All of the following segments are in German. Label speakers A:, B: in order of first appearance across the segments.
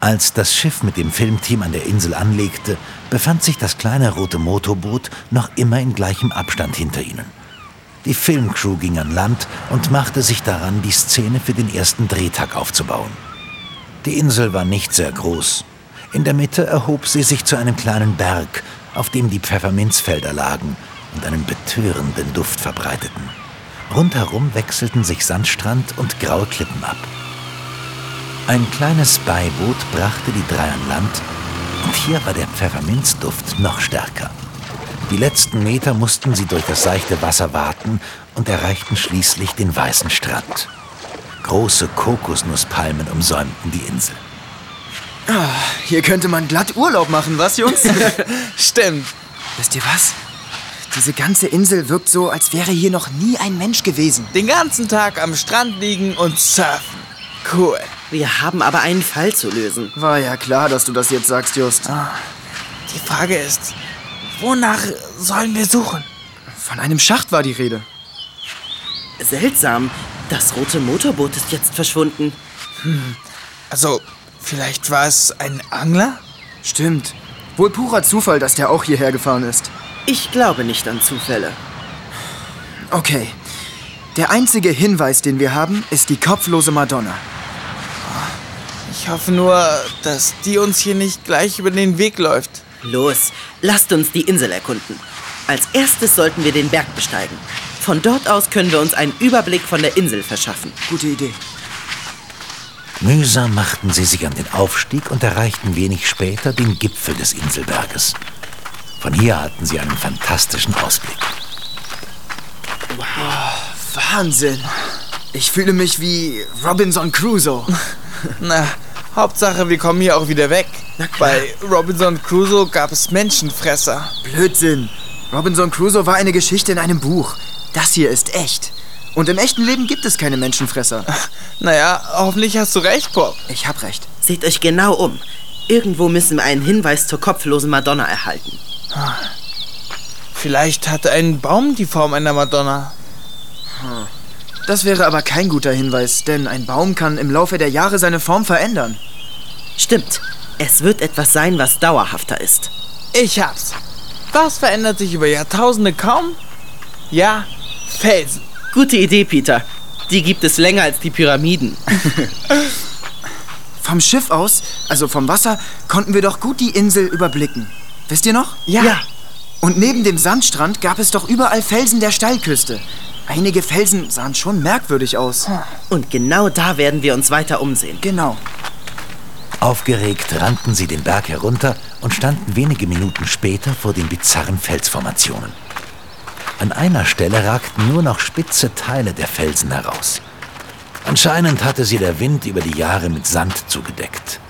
A: Als das Schiff mit dem Filmteam an der Insel anlegte, befand sich das kleine rote Motorboot noch immer in gleichem Abstand hinter ihnen. Die Filmcrew ging an Land und machte sich daran, die Szene für den ersten Drehtag aufzubauen. Die Insel war nicht sehr groß. In der Mitte erhob sie sich zu einem kleinen Berg, auf dem die Pfefferminzfelder lagen und einen betörenden Duft verbreiteten. Rundherum wechselten sich Sandstrand und graue Klippen ab. Ein kleines Beiboot brachte die drei an Land und hier war der Pfefferminzduft noch stärker. Die letzten Meter mussten sie durch das seichte Wasser waten und erreichten schließlich den weißen Strand. Große Kokosnusspalmen umsäumten die Insel.
B: Hier könnte man glatt Urlaub machen, was, Jungs?
C: Stimmt.
B: Wisst ihr was? Diese ganze Insel wirkt so, als wäre hier noch nie ein Mensch gewesen.
C: Den ganzen Tag am Strand liegen und surfen. Cool.
D: Wir haben aber einen Fall zu lösen.
B: War ja klar, dass du das jetzt sagst, Just.
C: Die Frage ist, wonach sollen wir suchen?
B: Von einem Schacht war die Rede.
D: Seltsam. Das rote Motorboot ist jetzt verschwunden.
C: Also, vielleicht war es ein Angler?
B: Stimmt. Wohl purer Zufall, dass der auch hierher gefahren ist.
D: Ich glaube nicht an Zufälle.
B: Okay. Der einzige Hinweis, den wir haben, ist die kopflose Madonna.
C: Ich hoffe nur, dass die uns hier nicht gleich über den Weg läuft.
D: Los, lasst uns die Insel erkunden. Als erstes sollten wir den Berg besteigen. Von dort aus können wir uns einen Überblick von der Insel verschaffen.
B: Gute Idee.
A: Mühsam machten sie sich an den Aufstieg und erreichten wenig später den Gipfel des Inselberges. Von hier hatten sie einen fantastischen Ausblick.
B: Wahnsinn. Ich fühle mich wie Robinson Crusoe.
C: Na, Hauptsache, wir kommen hier auch wieder weg. Bei Robinson Crusoe gab es Menschenfresser.
B: Blödsinn. Robinson Crusoe war eine Geschichte in einem Buch. Das hier ist echt. Und im echten Leben gibt es keine Menschenfresser.
C: Naja, hoffentlich hast du recht, Pop.
B: Ich hab recht.
D: Seht euch genau um. Irgendwo müssen wir einen Hinweis zur kopflosen Madonna erhalten.
C: Vielleicht hat ein Baum die Form einer Madonna.
B: Das wäre aber kein guter Hinweis, denn ein Baum kann im Laufe der Jahre seine Form verändern.
D: Stimmt. Es wird etwas sein, was dauerhafter ist.
C: Ich hab's. Was verändert sich über Jahrtausende kaum? Ja, Felsen.
D: Gute Idee, Peter. Die gibt es länger als die Pyramiden.
B: Vom Schiff aus, also vom Wasser, konnten wir doch gut die Insel überblicken. Wisst ihr noch?
C: Ja.
B: Und neben dem Sandstrand gab es doch überall Felsen der Steilküste. Einige Felsen sahen schon merkwürdig aus.
D: Und genau da werden wir uns weiter umsehen.
B: Genau.
A: Aufgeregt rannten sie den Berg herunter und standen wenige Minuten später vor den bizarren Felsformationen. An einer Stelle ragten nur noch spitze Teile der Felsen heraus. Anscheinend hatte sie der Wind über die Jahre mit Sand zugedeckt.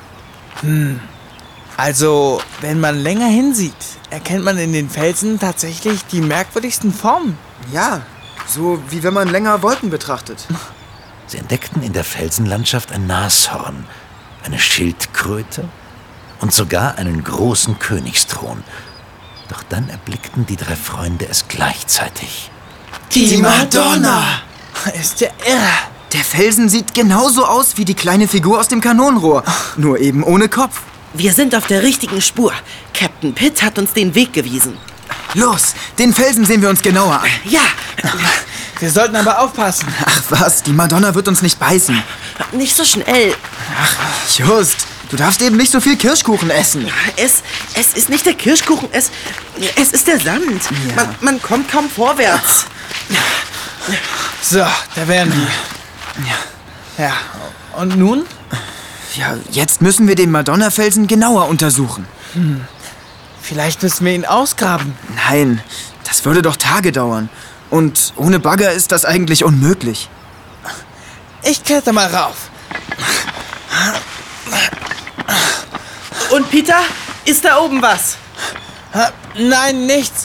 C: Also, wenn man länger hinsieht, erkennt man in den Felsen tatsächlich die merkwürdigsten Formen.
B: Ja, so wie wenn man länger Wolken betrachtet.
A: Sie entdeckten in der Felsenlandschaft ein Nashorn, eine Schildkröte und sogar einen großen Königsthron. Doch dann erblickten die drei Freunde es gleichzeitig.
B: Die Madonna!
C: Ist ja irre.
B: Der Felsen sieht genauso aus wie die kleine Figur aus dem Kanonenrohr, nur eben ohne Kopf.
D: Wir sind auf der richtigen Spur. Captain Pitt hat uns den Weg gewiesen.
B: Los, den Felsen sehen wir uns genauer an.
D: Ja,
C: Wir sollten aber aufpassen.
B: Ach was, die Madonna wird uns nicht beißen.
D: nicht so schnell.
B: Just, du darfst eben nicht so viel Kirschkuchen essen.
D: Es ist nicht der Kirschkuchen, es ist der Sand.
B: Ja.
D: Man kommt kaum vorwärts.
C: So, da wären wir. Ja, und nun?
B: Ja, jetzt müssen wir den Madonna-Felsen genauer untersuchen.
C: Vielleicht müssen wir ihn ausgraben.
B: Nein, das würde doch Tage dauern. Und ohne Bagger ist das eigentlich unmöglich.
C: Ich kletter mal rauf.
D: Und Peter, ist da oben was?
C: Nein, nichts.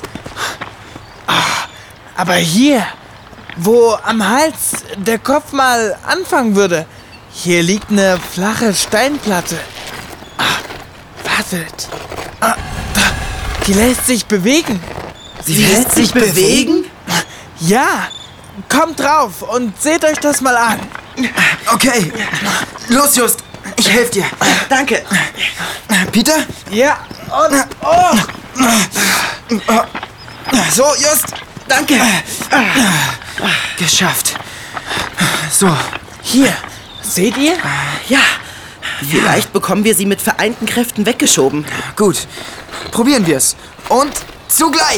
C: Aber hier, wo am Hals der Kopf mal anfangen würde, hier liegt eine flache Steinplatte. Wartet. Die lässt sich bewegen.
D: Sie lässt sich bewegen?
C: Ja, kommt drauf und seht euch das mal an.
B: Okay, los Just, Ich helfe dir.
D: Danke.
B: Peter?
C: Ja, und... Oh!
B: So, Just.
D: Danke.
B: Geschafft. So.
C: Hier, seht ihr?
D: Ja, vielleicht bekommen wir sie mit vereinten Kräften weggeschoben.
B: Gut. Probieren wir's. Und zugleich.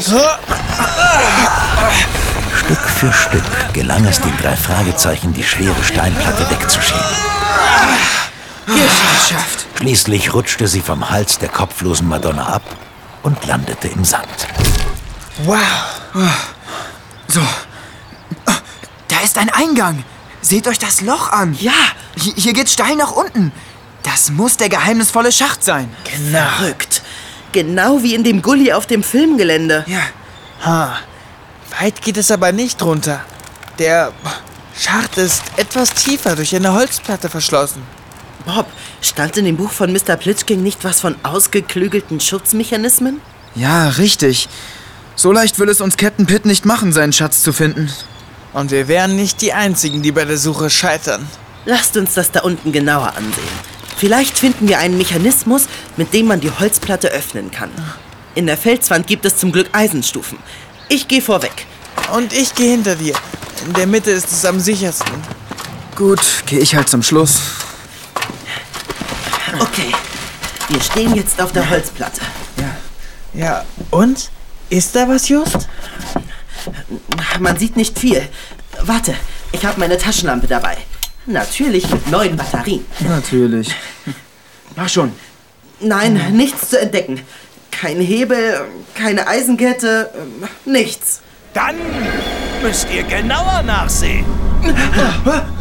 A: Stück für Stück gelang es den 3 Fragezeichen, die schwere Steinplatte wegzuschieben.
B: Geschafft.
A: Schließlich rutschte sie vom Hals der kopflosen Madonna ab und landete im Sand.
C: Wow.
B: So. Da ist ein Eingang. Seht euch das Loch an.
D: Ja,
B: Hier geht's steil nach unten. Das muss der geheimnisvolle Schacht sein.
D: verrückt. Genau wie in dem Gully auf dem Filmgelände.
B: Ja.
C: Ha. Weit geht es aber nicht runter. Der Schacht ist etwas tiefer durch eine Holzplatte verschlossen.
D: Bob, stand in dem Buch von Mr. Plitschking nicht was von ausgeklügelten Schutzmechanismen?
B: Ja, richtig. So leicht will es uns Captain Pitt nicht machen, seinen Schatz zu finden.
C: Und wir wären nicht die Einzigen, die bei der Suche scheitern.
D: Lasst uns das da unten genauer ansehen. Vielleicht finden wir einen Mechanismus, mit dem man die Holzplatte öffnen kann. In der Felswand gibt es zum Glück Eisenstufen. Ich gehe vorweg.
C: Und ich gehe hinter dir. In der Mitte ist es am sichersten.
B: Gut, gehe ich halt zum Schluss.
D: Okay, wir stehen jetzt auf der Holzplatte.
C: Ja, und? Ist da was, Just?
D: Man sieht nicht viel. Warte, ich habe meine Taschenlampe dabei. Natürlich mit neuen Batterien.
B: Natürlich. Mach schon.
D: Nein, nichts zu entdecken. Kein Hebel, keine Eisenkette, nichts.
E: Dann müsst ihr genauer nachsehen.